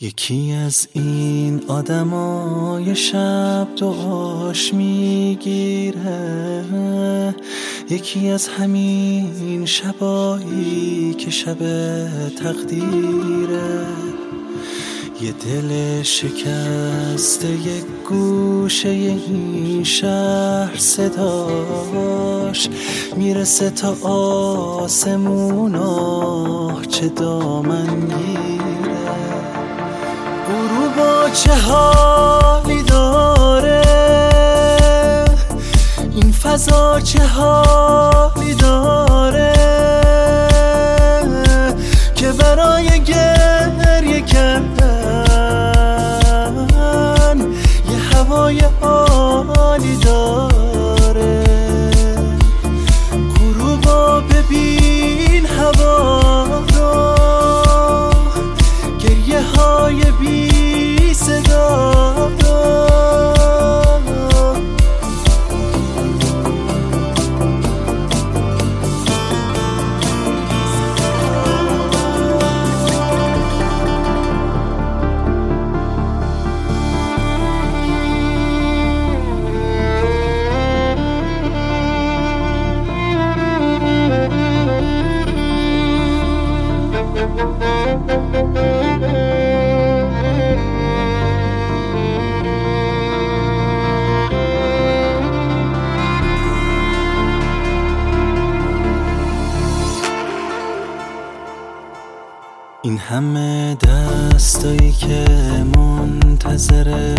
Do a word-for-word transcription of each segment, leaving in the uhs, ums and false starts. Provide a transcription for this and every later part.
یکی از این آدمای شب دعاش میگیره، یکی از همین شبایی که شب تقدیره. یه دل شکسته یک گوشه این شهر صداش میرسه تا آسمون، آه چه دامنگیره. غروبا چه حالی داره، این فضا چه حالی داره که برای گریه کردن یه هوای عالی داره. غروبا ببین هوا رو، گریه های بی صدا. این همه دستایی که منتظر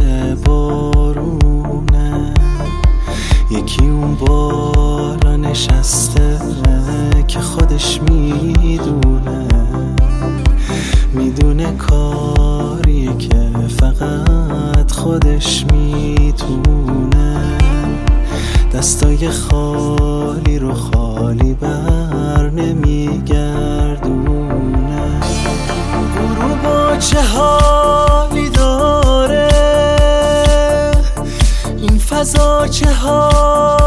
بارونه، یکی اون بالا نشسته که خودش میدونه، میدونه کاریه که فقط خودش میتونه. دستای خالی رو خالی بر نمیگردونه. غروبا چه حالی داره، این فضا چه حالی